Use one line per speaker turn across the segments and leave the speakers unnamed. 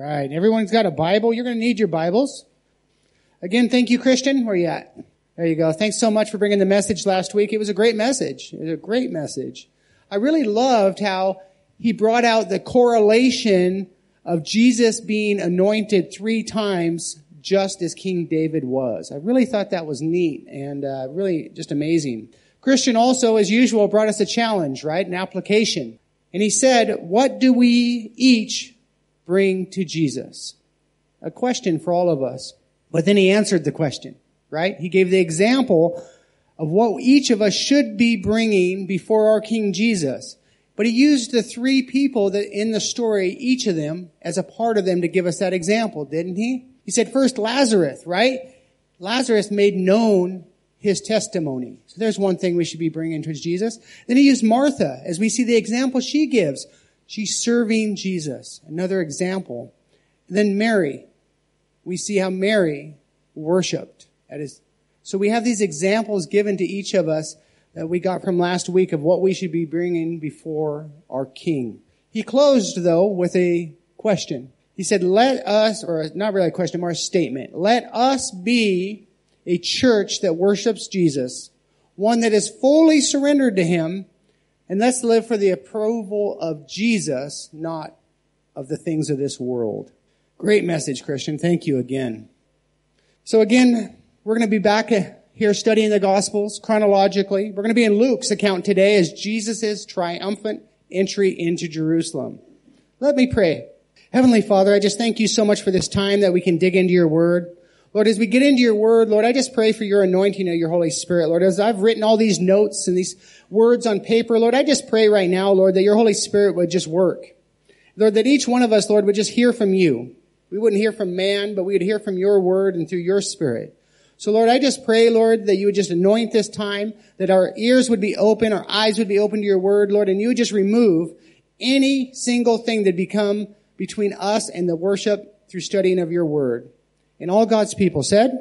right. Everyone's got a Bible. You're going to need your Bibles. Again, thank you, Christian. Where are you at? There you go. Thanks so much for bringing the message last week. It was a great message. It was a great message. I really loved how he brought out the correlation of Jesus being anointed 3 times just as King David was. I really thought that was neat and really just amazing. Christian also, as usual, brought us a challenge, right? An application. And he said, what do we each bring to Jesus? A question for all of us. But then he answered the question, right? He gave the example of what each of us should be bringing before our King Jesus. But he used the 3 people that in the story, each of them, as a part of them to give us that example, didn't he? He said first Lazarus, right? Lazarus made known his testimony. So there's one thing we should be bringing to Jesus. Then he used Martha, as we see the example she gives. She's serving Jesus. Another example. And then Mary. We see how Mary worshiped at his. So we have these examples given to each of us that we got from last week of what we should be bringing before our King. He closed, though, with a question. He said, let us, or not really a question, more a statement. Let us be a church that worships Jesus, one that is fully surrendered to him, and let's live for the approval of Jesus, not of the things of this world. Great message, Christian. Thank you again. So again, we're going to be back here studying the Gospels chronologically. We're going to be in Luke's account today as Jesus' triumphant entry into Jerusalem. Let me pray. Heavenly Father, I just thank you so much for this time that we can dig into your word. Lord, as we get into your word, Lord, I just pray for your anointing of your Holy Spirit. Lord, as I've written all these notes and these words on paper, Lord, I just pray right now, Lord, that your Holy Spirit would just work. Lord, that each one of us, Lord, would just hear from you. We wouldn't hear from man, but we would hear from your word and through your Spirit. So, Lord, I just pray, Lord, that you would just anoint this time, that our ears would be open, our eyes would be open to your word, Lord, and you would just remove any single thing that become between us and the worship through studying of your word. And all God's people said,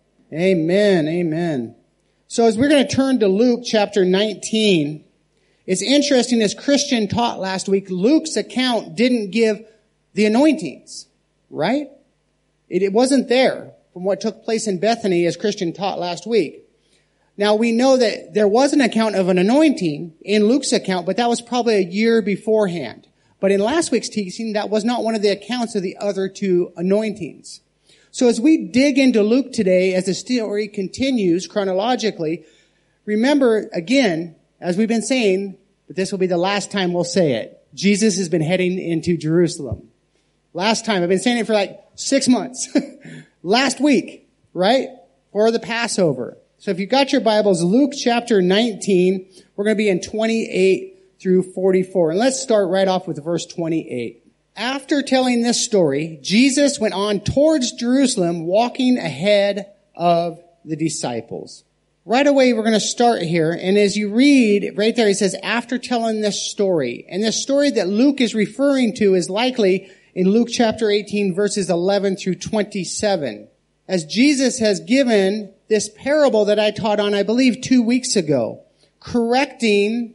amen, amen. So as we're going to turn to Luke chapter 19, it's interesting, as Christian taught last week, Luke's account didn't give the anointings, right? It wasn't there from what took place in Bethany as Christian taught last week. Now we know that there was an account of an anointing in Luke's account, but that was probably a year beforehand. But in last week's teaching, that was not one of the accounts of the other 2 anointings. So as we dig into Luke today, as the story continues chronologically, remember again, as we've been saying, but this will be the last time we'll say it, Jesus has been heading into Jerusalem. Last time, I've been saying it for like 6 months. Last week, right? For the Passover. So if you've got your Bibles, Luke chapter 19, we're going to be in 28 through 44. And let's start right off with verse 28. After telling this story, Jesus went on towards Jerusalem, walking ahead of the disciples. Right away, we're going to start here. And as you read, right there, he says, after telling this story. And this story that Luke is referring to is likely in Luke chapter 18, verses 11 through 27. As Jesus has given this parable that I taught on, I believe, 2 weeks ago, correcting,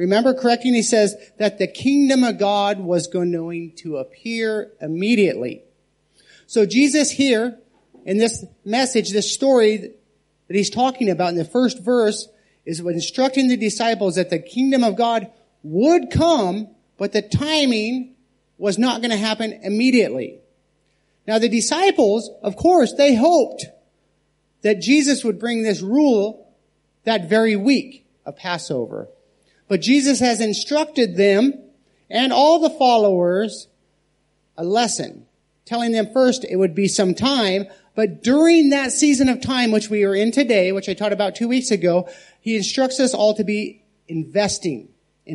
he says that the kingdom of God was going to appear immediately. So Jesus here, in this message, this story that he's talking about in the first verse, is instructing the disciples that the kingdom of God would come, but the timing was not going to happen immediately. Now the disciples, of course, they hoped that Jesus would bring this rule that very week of Passover. But Jesus has instructed them and all the followers a lesson, telling them first it would be some time, but during that season of time which we are in today, which I taught about 2 weeks ago, he instructs us all to be investing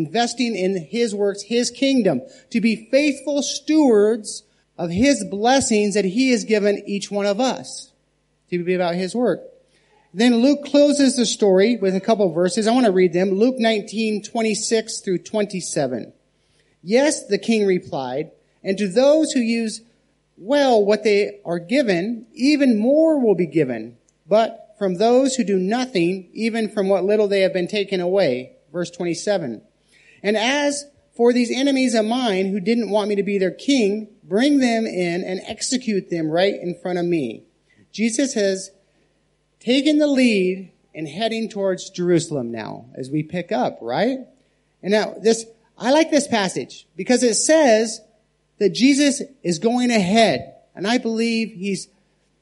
in his works, his kingdom, to be faithful stewards of his blessings that he has given each one of us, to be about his work. Then Luke closes the story with a couple of verses. I want to read them. Luke 19:26 through 27. Yes, the king replied, and to those who use well what they are given, even more will be given. But from those who do nothing, even from what little they have been taken away. Verse 27. And as for these enemies of mine who didn't want me to be their king, bring them in and execute them right in front of me. Jesus has taken the lead in heading towards Jerusalem now as we pick up, right? And now I like this passage because it says that Jesus is going ahead, and I believe he's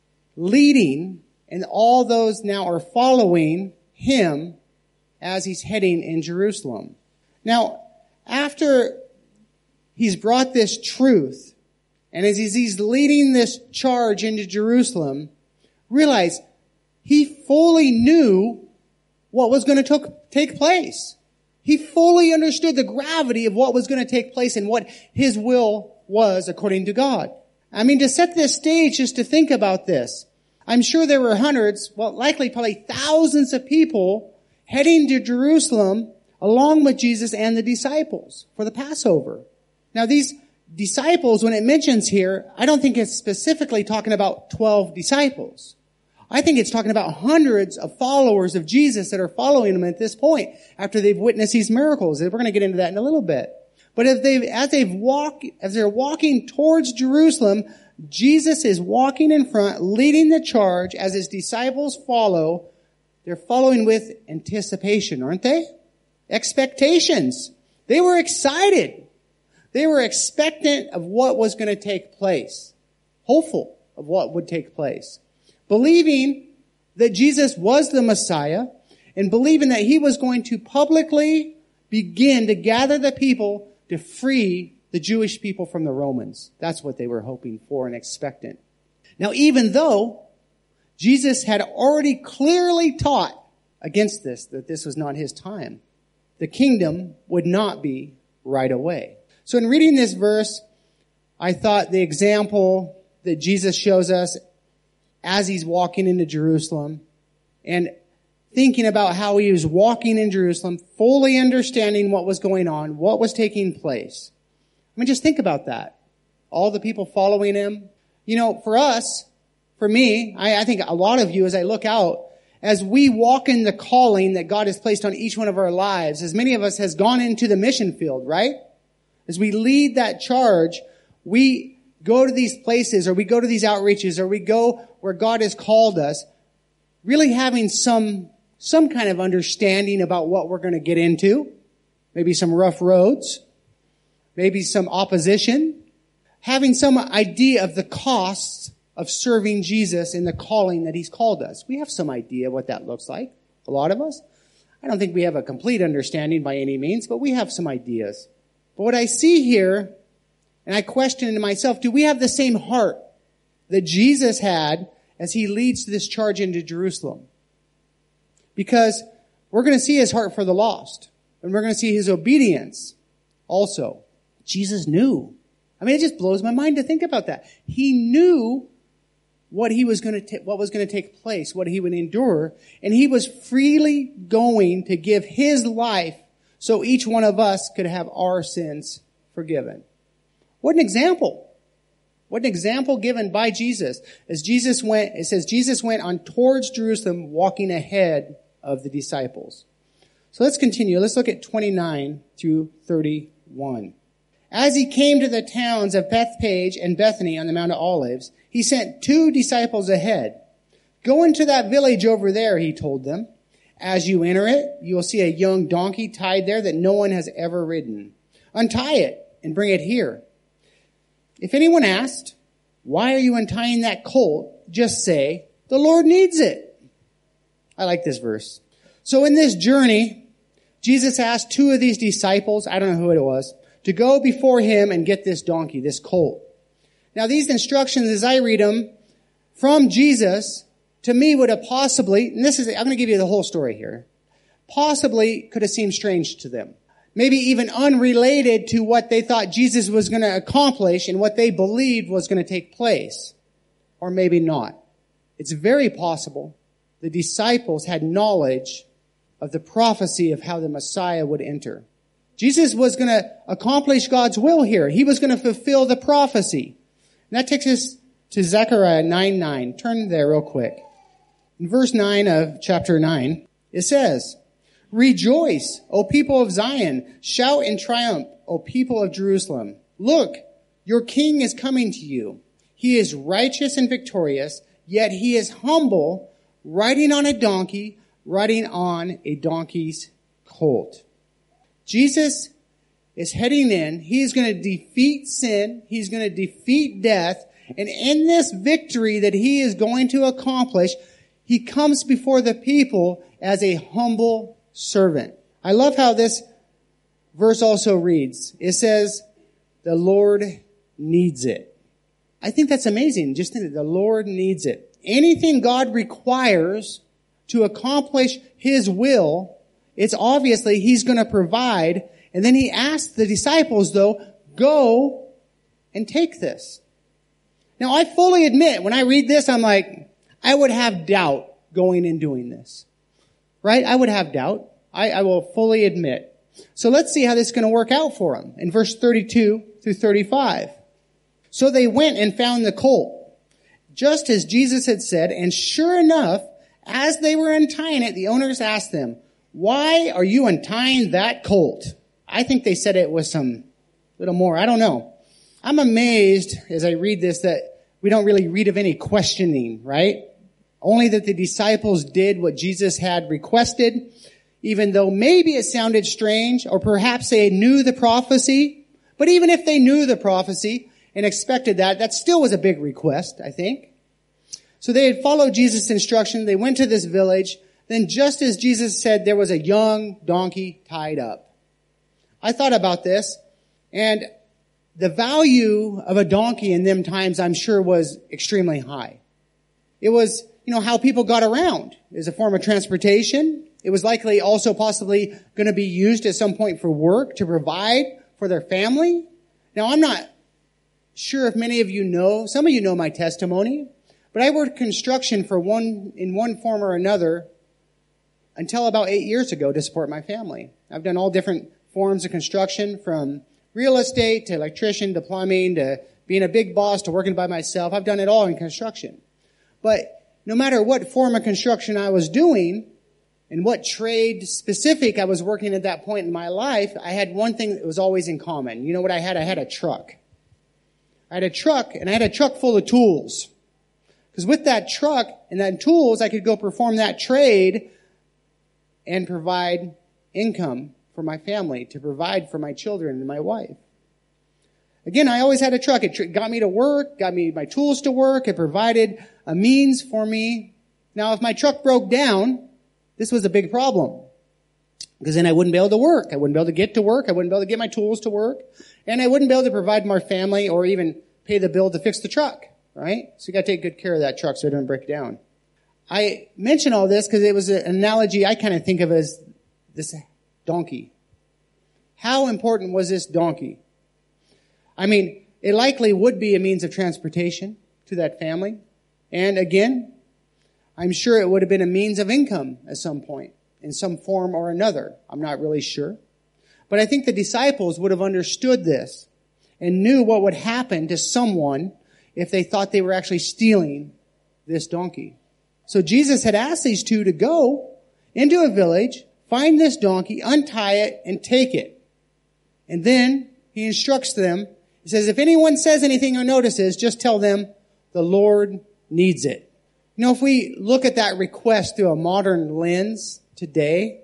leading, and all those now are following him as he's heading in Jerusalem. Now, after he's brought this truth, and as he's leading this charge into Jerusalem, realize he fully knew what was going to take place. He fully understood the gravity of what was going to take place and what his will was according to God. I mean, to set this stage, just to think about this, I'm sure there were hundreds, well, likely probably thousands of people heading to Jerusalem along with Jesus and the disciples for the Passover. Now, these disciples, when it mentions here, I don't think it's specifically talking about 12 disciples. I think it's talking about hundreds of followers of Jesus that are following him at this point after they've witnessed these miracles. We're going to get into that in a little bit. But as they're walking towards Jerusalem, Jesus is walking in front, leading the charge as his disciples follow. They're following with anticipation, aren't they? Expectations. They were excited. They were expectant of what was going to take place. Hopeful of what would take place. Believing that Jesus was the Messiah and believing that he was going to publicly begin to gather the people to free the Jewish people from the Romans. That's what they were hoping for and expectant. Now, even though Jesus had already clearly taught against this, that this was not his time, the kingdom would not be right away. So in reading this verse, I thought the example that Jesus shows us as he's walking into Jerusalem and thinking about how he was walking in Jerusalem, fully understanding what was going on, what was taking place. I mean, just think about that. All the people following him. You know, for us, for me, I think a lot of you, as I look out, as we walk in the calling that God has placed on each one of our lives, as many of us has gone into the mission field, right? As we lead that charge, we go to these places, or we go to these outreaches, or we go where God has called us, really having some kind of understanding about what we're going to get into. Maybe some rough roads, maybe some opposition, having some idea of the costs of serving Jesus in the calling that he's called us. We have some idea what that looks like, a lot of us. I don't think we have a complete understanding by any means, but we have some ideas. But what I see here, and I question to myself, do we have the same heart that Jesus had as he leads this charge into Jerusalem? Because we're going to see his heart for the lost, and we're going to see his obedience also. Jesus knew. I mean, it just blows my mind to think about that. He knew what was going to take place, what he would endure, and he was freely going to give his life so each one of us could have our sins forgiven. What an example. What an example given by Jesus. As Jesus went, it says Jesus went on towards Jerusalem, walking ahead of the disciples. So let's continue. Let's look at 29 through 31. As he came to the towns of Bethphage and Bethany on the Mount of Olives, he sent 2 disciples ahead. Go into that village over there, he told them. As you enter it, you will see a young donkey tied there that no one has ever ridden. Untie it and bring it here. If anyone asks, why are you untying that colt? Just say, the Lord needs it. I like this verse. So in this journey, Jesus asked 2 of these disciples, I don't know who it was, to go before him and get this donkey, this colt. Now these instructions, as I read them from Jesus, to me would have possibly, and I'm going to give you the whole story here, possibly could have seemed strange to them. Maybe even unrelated to what they thought Jesus was going to accomplish and what they believed was going to take place. Or maybe not. It's very possible the disciples had knowledge of the prophecy of how the Messiah would enter. Jesus was going to accomplish God's will here. He was going to fulfill the prophecy. And that takes us to Zechariah 9:9. Turn there real quick. In verse 9 of chapter 9, it says, Rejoice, O people of Zion. Shout in triumph, O people of Jerusalem. Look, your king is coming to you. He is righteous and victorious, yet he is humble, riding on a donkey's colt. Jesus is heading in. He's going to defeat sin. He's going to defeat death. And in this victory that he is going to accomplish, he comes before the people as a humble servant. I love how this verse also reads. It says, the Lord needs it. I think that's amazing. Just think that the Lord needs it. Anything God requires to accomplish his will, it's obviously he's going to provide. And then he asks the disciples, though, go and take this. Now, I fully admit, when I read this, I'm like, I would have doubt going and doing this. Right? I would have doubt. I will fully admit. So let's see how this is going to work out for them. In verse 32 through 35. So they went and found the colt, just as Jesus had said, and sure enough, as they were untying it, the owners asked them, why are you untying that colt? I think they said it with some little more. I don't know. I'm amazed as I read this that we don't really read of any questioning, right? Only that the disciples did what Jesus had requested, even though maybe it sounded strange, or perhaps they knew the prophecy. But even if they knew the prophecy and expected that, that still was a big request, I think. So they had followed Jesus' instruction. They went to this village. Then just as Jesus said, there was a young donkey tied up. I thought about this, and the value of a donkey in them times, I'm sure, was extremely high. It was, how people got around as a form of transportation. It was likely also possibly going to be used at some point for work to provide for their family. Now, I'm not sure if many of you know, some of you know my testimony, but I worked construction in one form or another until about 8 years ago to support my family. I've done all different forms of construction, from real estate to electrician to plumbing to being a big boss to working by myself. I've done it all in construction. But no matter what form of construction I was doing and what trade specific I was working at that point in my life, I had one thing that was always in common. You know what I had? I had a truck. I had a truck, and I had a truck full of tools. Because with that truck and that tools, I could go perform that trade and provide income for my family, to provide for my children and my wife. Again, I always had a truck. It got me to work, got me my tools to work. It provided a means for me. Now, if my truck broke down, this was a big problem. Because then I wouldn't be able to work. I wouldn't be able to get to work. I wouldn't be able to get my tools to work. And I wouldn't be able to provide my family or even pay the bill to fix the truck, right? So you got to take good care of that truck so it doesn't break down. I mention all this because it was an analogy I kind of think of as this donkey. How important was this donkey? I mean, it likely would be a means of transportation to that family. And again, I'm sure it would have been a means of income at some point, in some form or another. I'm not really sure. But I think the disciples would have understood this and knew what would happen to someone if they thought they were actually stealing this donkey. So Jesus had asked these two to go into a village, find this donkey, untie it, and take it. And then he instructs them. He says, if anyone says anything or notices, just tell them the Lord needs it. If we look at that request through a modern lens today,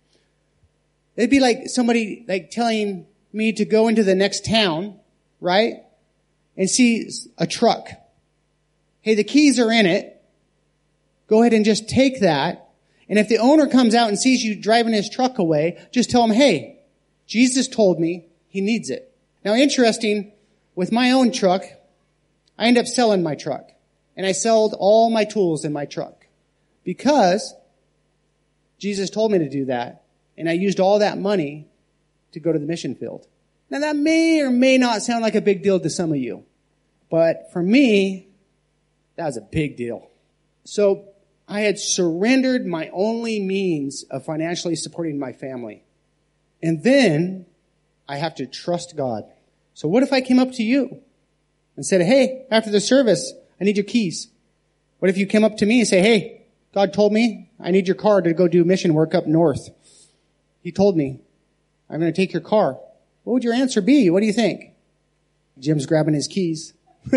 it'd be like somebody telling me to go into the next town, right? And see a truck. Hey, the keys are in it. Go ahead and just take that. And if the owner comes out and sees you driving his truck away, just tell him, hey, Jesus told me he needs it. Now, interesting, with my own truck, I end up selling my truck. And I sold all my tools in my truck because Jesus told me to do that. And I used all that money to go to the mission field. Now, that may or may not sound like a big deal to some of you. But for me, that was a big deal. So I had surrendered my only means of financially supporting my family. And then I have to trust God. So what if I came up to you and said, hey, after the service, I need your keys? What if you came up to me and say, hey, God told me I need your car to go do mission work up north? He told me, I'm going to take your car. What would your answer be? What do you think? Jim's grabbing his keys.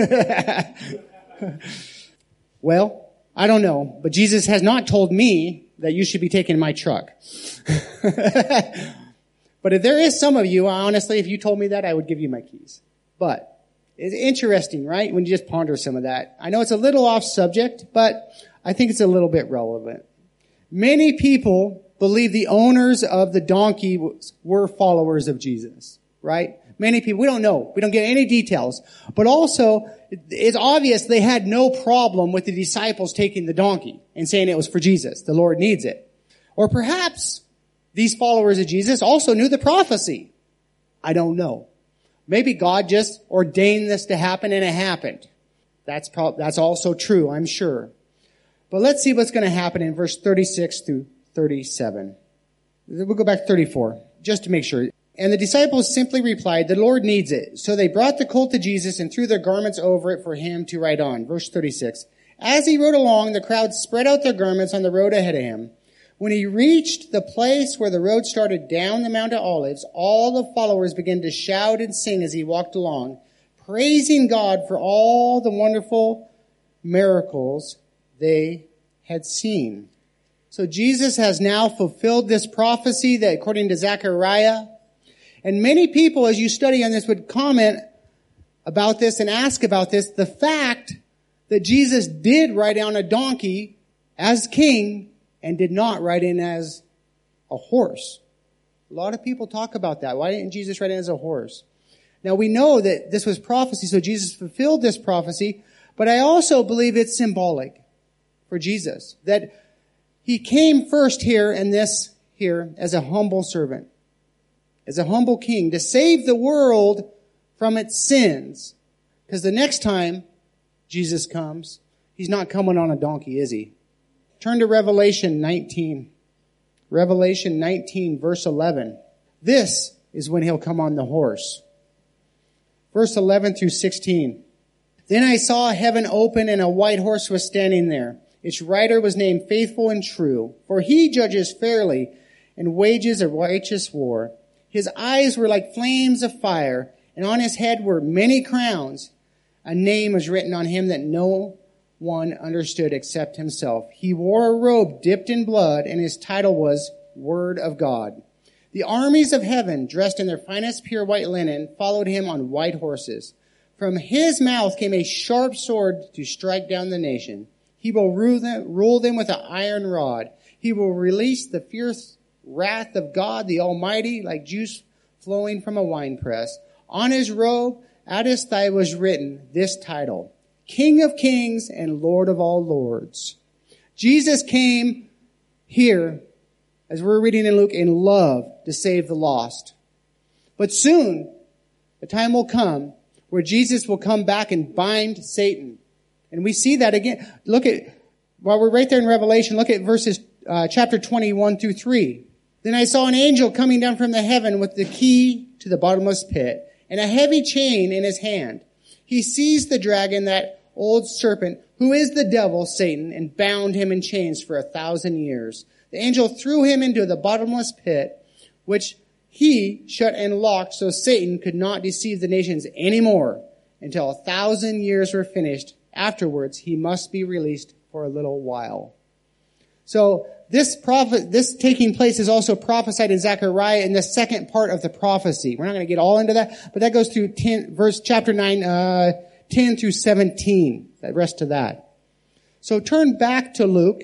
Well, I don't know, but Jesus has not told me that you should be taking my truck. But if there is some of you, honestly, if you told me that, I would give you my keys. But it's interesting, right? When you just ponder some of that. I know it's a little off subject, but I think it's a little bit relevant. Many people believe the owners of the donkey were followers of Jesus, right? Many people, we don't know. We don't get any details. But also, it's obvious they had no problem with the disciples taking the donkey and saying it was for Jesus. The Lord needs it. Or perhaps these followers of Jesus also knew the prophecy. I don't know. Maybe God just ordained this to happen and it happened. That's also true, I'm sure. But let's see what's going to happen in verse 36 through 37. We'll go back to 34, just to make sure. And the disciples simply replied, the Lord needs it. So they brought the colt to Jesus and threw their garments over it for him to ride on. Verse 36. As he rode along, the crowd spread out their garments on the road ahead of him. When he reached the place where the road started down the Mount of Olives, all the followers began to shout and sing as he walked along, praising God for all the wonderful miracles they had seen. So Jesus has now fulfilled this prophecy that according to Zechariah, and many people, as you study on this, would comment about this and ask about this, the fact that Jesus did ride on a donkey as king and did not ride in as a horse. A lot of people talk about that. Why didn't Jesus ride in as a horse? Now we know that this was prophecy, so Jesus fulfilled this prophecy, but I also believe it's symbolic for Jesus, that he came first here and this here as a humble servant, as a humble king to save the world from its sins. Because the next time Jesus comes, he's not coming on a donkey, is he? Turn to Revelation 19. Revelation 19, verse 11. This is when he'll come on the horse. Verse 11 through 16. Then I saw heaven open and a white horse was standing there. Its rider was named Faithful and True, for he judges fairly and wages a righteous war. His eyes were like flames of fire, and on his head were many crowns. A name was written on him that no one understood except himself. He wore a robe dipped in blood, and his title was Word of God. The armies of heaven, dressed in their finest pure white linen, followed him on white horses. From his mouth came a sharp sword to strike down the nation. He will rule them with an iron rod. He will release the fierce wrath of God the Almighty like juice flowing from a winepress. On his robe, at his thigh was written this title, King of Kings and Lord of all Lords. Jesus came here, as we're reading in Luke, in love to save the lost. But soon, the time will come where Jesus will come back and bind Satan. And we see that again. Look at, while we're right there in Revelation, look at verses, chapter 21 through 3. Then I saw an angel coming down from the heaven with the key to the bottomless pit and a heavy chain in his hand. He seized the dragon, that old serpent, who is the devil, Satan, and bound him in chains for 1,000 years. The angel threw him into the bottomless pit, which he shut and locked so Satan could not deceive the nations anymore until 1,000 years were finished. Afterwards, he must be released for a little while. So this taking place is also prophesied in Zechariah in the second part of the prophecy. We're not going to get all into that, but that goes through chapter 9, 10 through 17, the rest of that. So turn back to Luke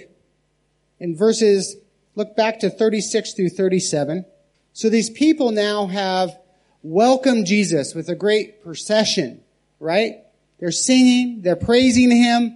in look back to 36 through 37. So these people now have welcomed Jesus with a great procession, right? They're singing, they're praising him.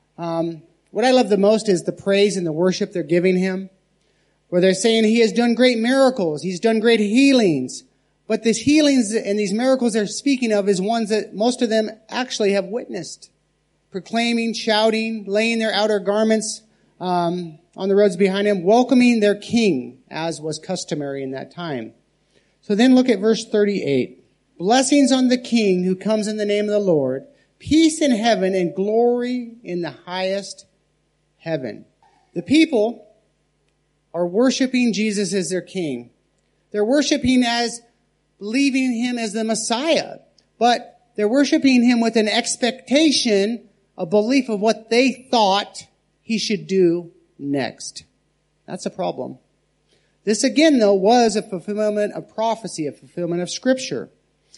What I love the most is the praise and the worship they're giving him, where they're saying he has done great miracles, he's done great healings. But these healings and these miracles they're speaking of is ones that most of them actually have witnessed. Proclaiming, shouting, laying their outer garments on the roads behind him, welcoming their king, as was customary in that time. So then look at verse 38. Blessings on the king who comes in the name of the Lord, peace in heaven and glory in the highest heaven. The people are worshiping Jesus as their king. They're worshiping as believing him as the Messiah. But they're worshiping him with an expectation, a belief of what they thought he should do next. That's a problem. This again, though, was a fulfillment of prophecy, a fulfillment of Scripture.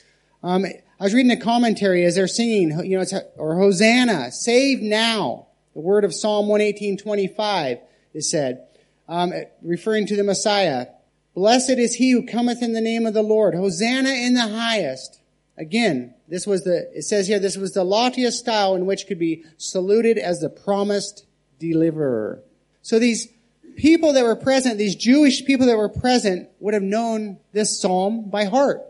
I was reading a commentary as they're singing, or Hosanna, save now. The word of Psalm 118:25 is said, referring to the Messiah. Blessed is he who cometh in the name of the Lord. Hosanna in the highest. Again, it says here, this was the loftiest style in which could be saluted as the promised deliverer. So these people that were present, these Jewish people that were present, would have known this psalm by heart.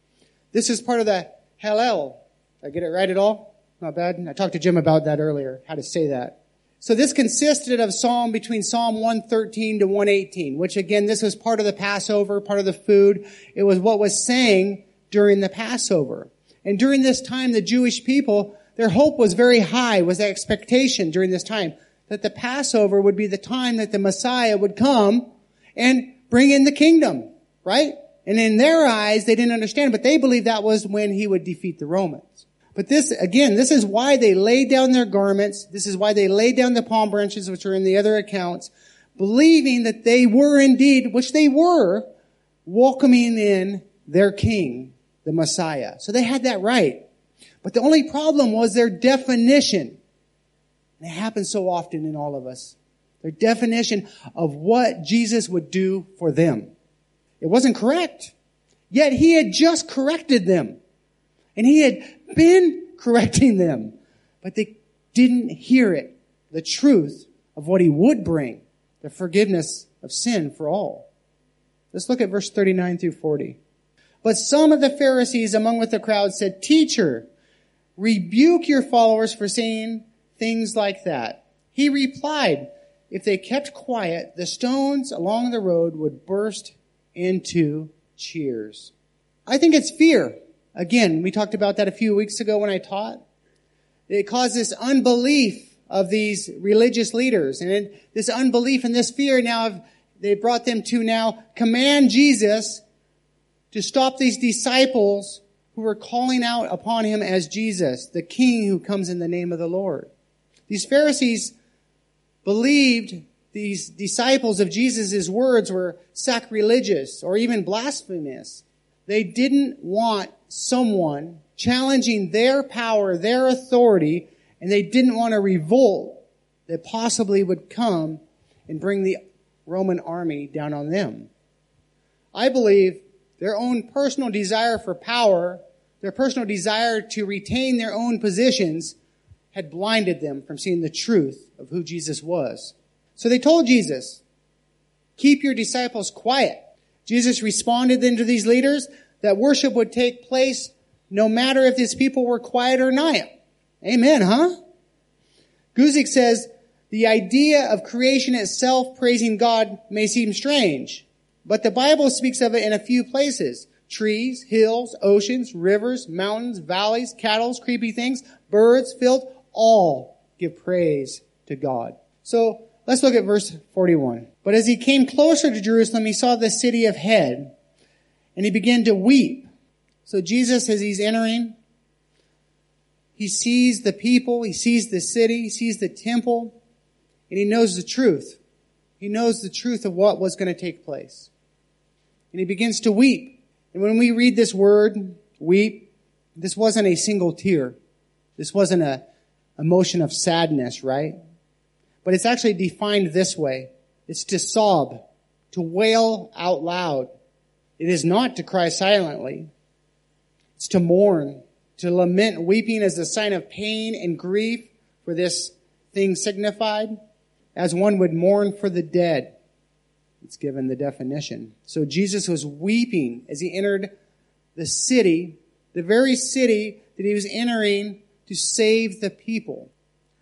This is part of the Hallel. Did I get it right at all? Not bad. I talked to Jim about that earlier, how to say that. So this consisted of between Psalm 113 to 118, which again, this was part of the Passover, part of the food. It was what was sang during the Passover. And during this time, the Jewish people, their hope was very high, was the expectation during this time that the Passover would be the time that the Messiah would come and bring in the kingdom, right? And in their eyes, they didn't understand, but they believed that was when he would defeat the Romans. But this is why they laid down their garments. This is why they laid down the palm branches, which are in the other accounts, believing that they were indeed, which they were, welcoming in their king, the Messiah. So they had that right. But the only problem was their definition. And it happens so often in all of us. Their definition of what Jesus would do for them. It wasn't correct. Yet he had just corrected them. And he had been correcting them. But they didn't hear it. The truth of what he would bring. The forgiveness of sin for all. Let's look at verse 39 through 40. But some of the Pharisees among with the crowd said, Teacher, rebuke your followers for saying things like that. He replied, if they kept quiet, the stones along the road would burst into cheers. I think it's fear. Again, we talked about that a few weeks ago when I taught. It caused this unbelief of these religious leaders. And this unbelief and this fear now, they brought them to now command Jesus to stop these disciples who were calling out upon him as Jesus, the King who comes in the name of the Lord. These Pharisees believed these disciples of Jesus' words were sacrilegious or even blasphemous. They didn't want someone challenging their power, their authority, and they didn't want a revolt that possibly would come and bring the Roman army down on them. I believe their own personal desire for power, their personal desire to retain their own positions, had blinded them from seeing the truth of who Jesus was. So they told Jesus, keep your disciples quiet. Jesus responded then to these leaders that worship would take place no matter if these people were quiet or not. Amen, huh? Guzik says, the idea of creation itself praising God may seem strange, but the Bible speaks of it in a few places. Trees, hills, oceans, rivers, mountains, valleys, cattle, creepy things, birds, fields, all give praise to God. So let's look at verse 41. But as he came closer to Jerusalem, he saw the city of Head, and he began to weep. So Jesus, as he's entering, he sees the people, he sees the city, he sees the temple, and he knows the truth. He knows the truth of what was going to take place. And he begins to weep. And when we read this word, weep, this wasn't a single tear. This wasn't a emotion of sadness, right? But it's actually defined this way. It's to sob, to wail out loud. It is not to cry silently. It's to mourn, to lament. Weeping as a sign of pain and grief for this thing signified, as one would mourn for the dead. It's given the definition. So Jesus was weeping as he entered the city, the very city that he was entering to save the people.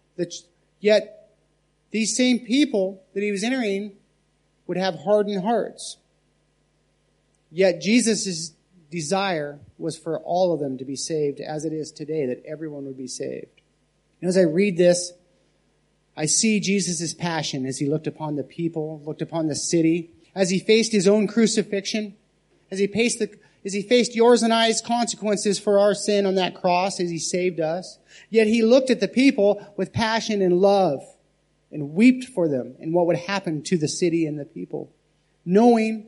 Yet, these same people that he was entering would have hardened hearts. Yet, Jesus' desire was for all of them to be saved, as it is today, that everyone would be saved. And as I read this, I see Jesus' passion as he looked upon the people, looked upon the city, as he faced his own crucifixion. as he faced yours and I's consequences for our sin on that cross as he saved us. Yet he looked at the people with passion and love and wept for them and what would happen to the city and the people. Knowing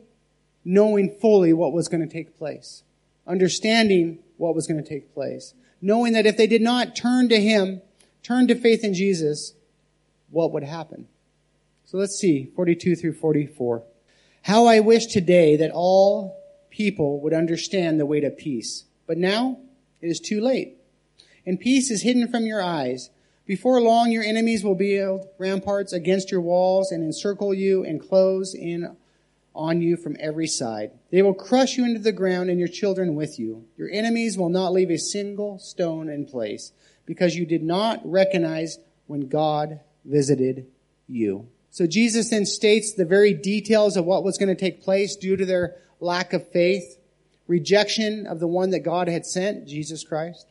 fully what was going to take place. Understanding what was going to take place. Knowing that if they did not turn to him, turn to faith in Jesus, what would happen? So let's see, 42 through 44. How I wish today that all people would understand the way to peace. But now it is too late. And peace is hidden from your eyes. Before long, your enemies will build ramparts against your walls and encircle you and close in on you from every side. They will crush you into the ground and your children with you. Your enemies will not leave a single stone in place because you did not recognize when God visited you. So Jesus then states the very details of what was going to take place due to their lack of faith, rejection of the one that God had sent, Jesus Christ.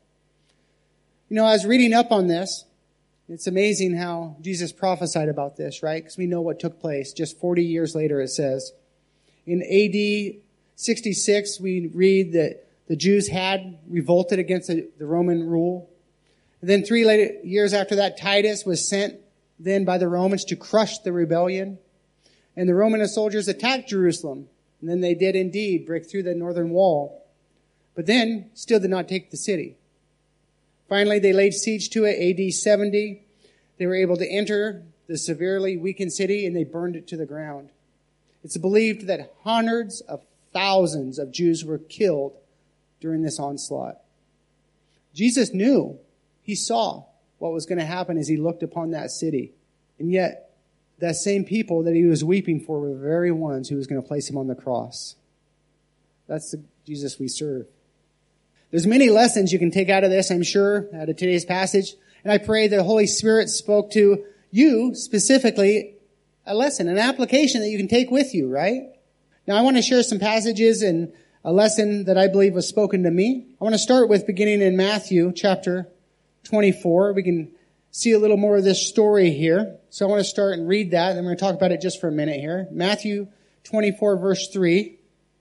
You know, I was reading up on this. It's amazing how Jesus prophesied about this, right? Because we know what took place. Just 40 years later, it says. In AD 66, we read that the Jews had revolted against the Roman rule. And then 3 years after that, Titus was sent then by the Romans to crush the rebellion. And the Roman soldiers attacked Jerusalem. And then they did indeed break through the northern wall. But then still did not take the city. Finally, they laid siege to it, AD 70. They were able to enter the severely weakened city and they burned it to the ground. It's believed that hundreds of thousands of Jews were killed during this onslaught. Jesus knew, he saw what was going to happen as he looked upon that city. And yet, that same people that he was weeping for were the very ones who was going to place him on the cross. That's the Jesus we serve. There's many lessons you can take out of this, I'm sure, out of today's passage. And I pray the Holy Spirit spoke to you specifically a lesson, an application that you can take with you, right? Now I want to share some passages and a lesson that I believe was spoken to me. I want to start with beginning in Matthew chapter 24. We can see a little more of this story here. So I want to start and read that, and I'm going to talk about it just for a minute here. Matthew 24 verse 3.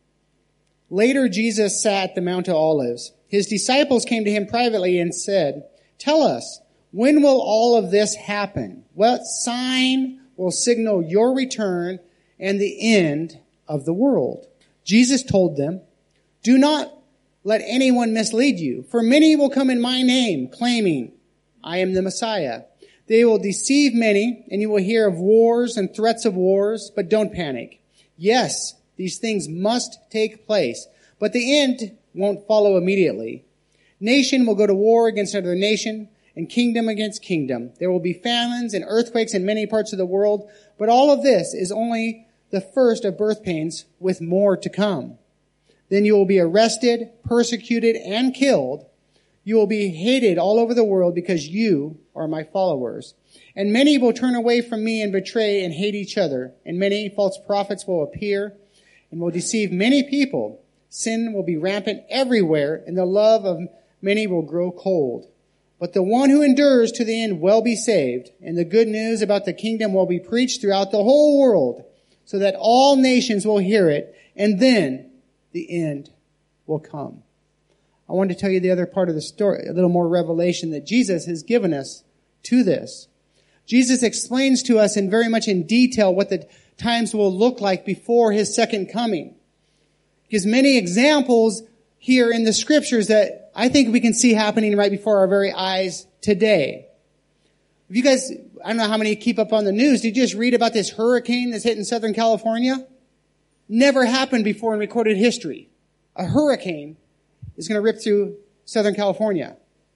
Later Jesus sat at the Mount of Olives. His disciples came to him privately and said, "Tell us, when will all of this happen? What sign will signal your return and the end of the world?" Jesus told them, "Do not let anyone mislead you, for many will come in my name, claiming, 'I am the Messiah.' They will deceive many, and you will hear of wars and threats of wars, but don't panic. Yes, these things must take place, but the end won't follow immediately. Nation will go to war against another nation, and kingdom against kingdom. There will be famines and earthquakes in many parts of the world, but all of this is only the first of birth pains, with more to come. Then you will be arrested, persecuted, and killed. You will be hated all over the world because you are my followers. And many will turn away from me and betray and hate each other. And many false prophets will appear and will deceive many people. Sin will be rampant everywhere, and the love of many will grow cold. But the one who endures to the end will be saved, and the good news about the kingdom will be preached throughout the whole world, so that all nations will hear it, and then the end will come." I want to tell you the other part of the story, a little more revelation that Jesus has given us to this. Jesus explains to us in very much in detail what the times will look like before his second coming. He gives many examples here in the scriptures that I think we can see happening right before our very eyes today. If you guys, I don't know how many keep up on the news, did you just read about this hurricane that's hitting Southern California? Never happened before in recorded history. A hurricane is going to rip through Southern California.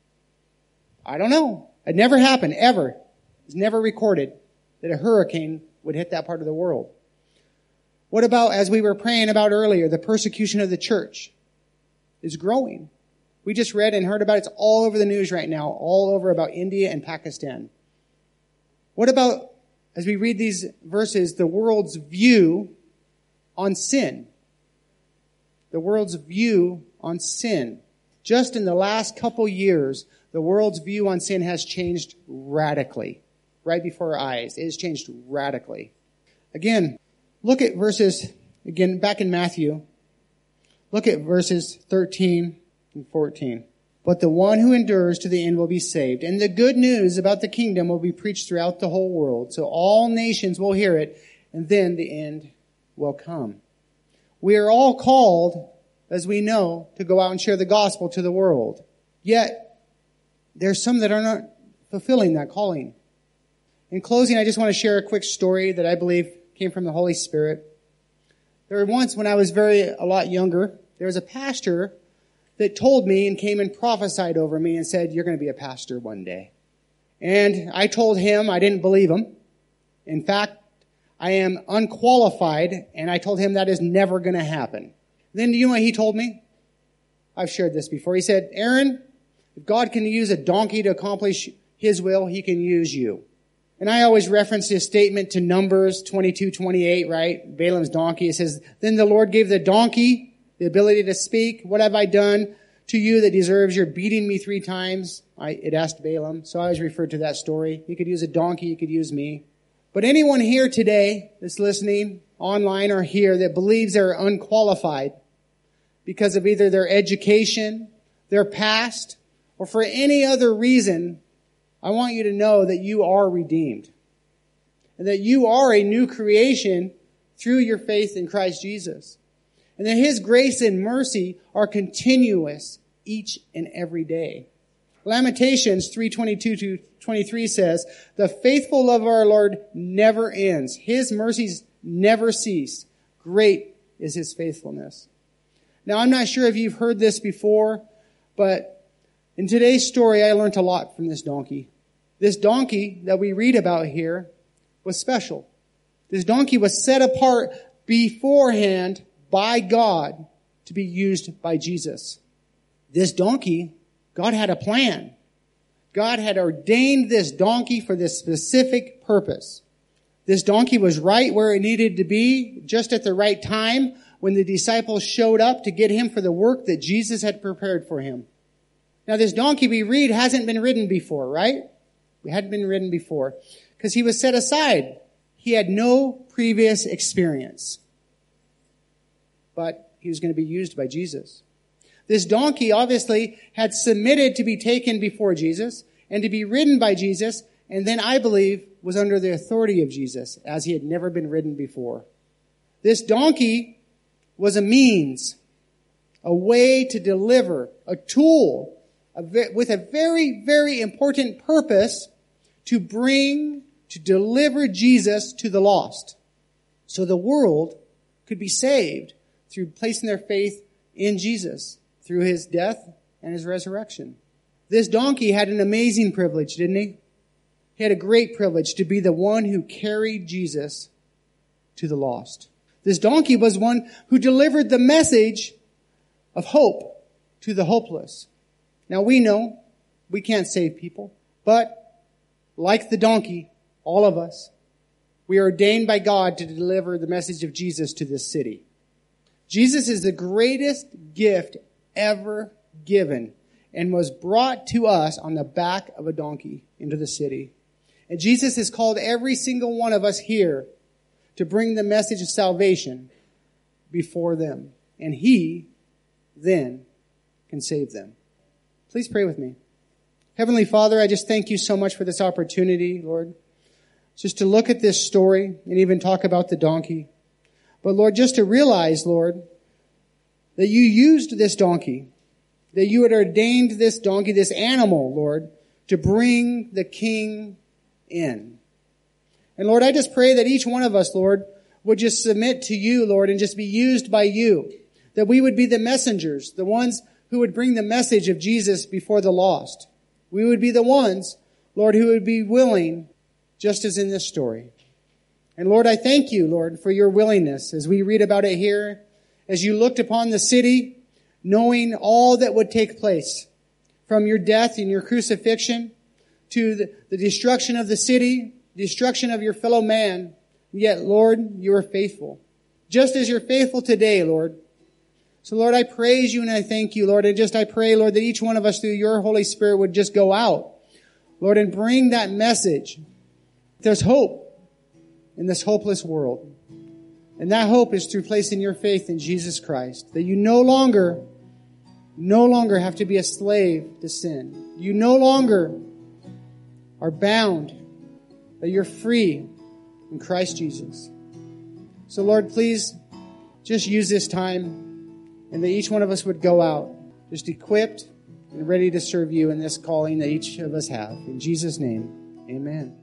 I don't know. It never happened, ever. It's never recorded that a hurricane would hit that part of the world. What about, as we were praying about earlier, the persecution of the church is growing. We just read and heard about it. It's all over the news right now, all over about India and Pakistan. What about, as we read these verses, the world's view on sin? The world's view on sin. Just in the last couple years, the world's view on sin has changed radically. Right before our eyes. It has changed radically. Again, look at verses, again, back in Matthew. Look at verses 13 and 14. But the one who endures to the end will be saved. And the good news about the kingdom will be preached throughout the whole world. So all nations will hear it, and then the end will come. We are all called, as we know, to go out and share the gospel to the world. Yet, there's some that are not fulfilling that calling. In closing, I just want to share a quick story that I believe came from the Holy Spirit. There was once, when I was a lot younger, there was a pastor that told me and came and prophesied over me and said, "You're going to be a pastor one day." And I told him I didn't believe him. In fact, I am unqualified, and I told him that is never going to happen. Then do you know what he told me? I've shared this before. He said, "Aaron, if God can use a donkey to accomplish his will, he can use you." And I always reference his statement to Numbers 22:28, right? Balaam's donkey. It says, "Then the Lord gave the donkey the ability to speak. What have I done to you that deserves your beating me 3 times? It asked Balaam. So I always refer to that story. He could use a donkey. He could use me. But anyone here today that's listening, online or here, that believes they're unqualified because of either their education, their past, or for any other reason, I want you to know that you are redeemed. And that you are a new creation through your faith in Christ Jesus. And that His grace and mercy are continuous each and every day. Lamentations 3:22-23 says, "The faithful love of our Lord never ends. His mercies never cease. Great is His faithfulness." Now, I'm not sure if you've heard this before, but in today's story, I learned a lot from this donkey. This donkey that we read about here was special. This donkey was set apart beforehand by God to be used by Jesus. This donkey, God had a plan. God had ordained this donkey for this specific purpose. This donkey was right where it needed to be, just at the right time when the disciples showed up to get him for the work that Jesus had prepared for him. Now, this donkey we read hasn't been ridden before, right? It hadn't been ridden before because he was set aside. He had no previous experience. But he was going to be used by Jesus. This donkey obviously had submitted to be taken before Jesus and to be ridden by Jesus, and then I believe was under the authority of Jesus as he had never been ridden before. This donkey was a means, a way to deliver, a tool with a very, very important purpose to deliver Jesus to the lost so the world could be saved through placing their faith in Jesus, through His death and His resurrection. This donkey had an amazing privilege, didn't he? He had a great privilege to be the one who carried Jesus to the lost. This donkey was one who delivered the message of hope to the hopeless. Now we know we can't save people, but like the donkey, all of us, we are ordained by God to deliver the message of Jesus to this city. Jesus is the greatest gift ever given and was brought to us on the back of a donkey into the city. And Jesus has called every single one of us here to bring the message of salvation before them. And He then can save them. Please pray with me. Heavenly Father, I just thank You so much for this opportunity, Lord, just to look at this story and even talk about the donkey. But Lord, just to realize, Lord, that You used this donkey, that You had ordained this donkey, this animal, Lord, to bring the King in. And Lord, I just pray that each one of us, Lord, would just submit to You, Lord, and just be used by You. That we would be the messengers, the ones who would bring the message of Jesus before the lost. We would be the ones, Lord, who would be willing, just as in this story. And Lord, I thank You, Lord, for Your willingness as we read about it here, as You looked upon the city, knowing all that would take place, from Your death and Your crucifixion to the destruction of the city, destruction of Your fellow man. Yet, Lord, You are faithful, just as You're faithful today, Lord. So, Lord, I praise You and I thank You, Lord. And I pray, Lord, that each one of us through Your Holy Spirit would just go out, Lord, and bring that message. There's hope in this hopeless world. And that hope is through placing your faith in Jesus Christ. That you no longer have to be a slave to sin. You no longer are bound. That you're free in Christ Jesus. So Lord, please just use this time, and that each one of us would go out just equipped and ready to serve you in this calling that each of us have. In Jesus' name, amen.